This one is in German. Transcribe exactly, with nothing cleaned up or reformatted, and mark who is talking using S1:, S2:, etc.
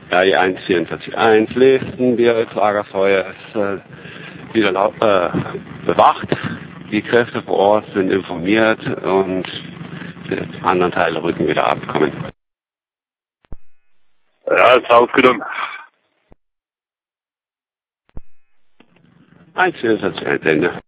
S1: Ja, die eins vierundvierzig eins Listen, das Lagerfeuer ist äh, wieder laut, äh, bewacht. Die Kräfte vor Ort sind informiert und die anderen Teile rücken wieder ab. Kommen.
S2: Ja, ist aufgenommen.
S1: eins vierundvierzig eins Ende.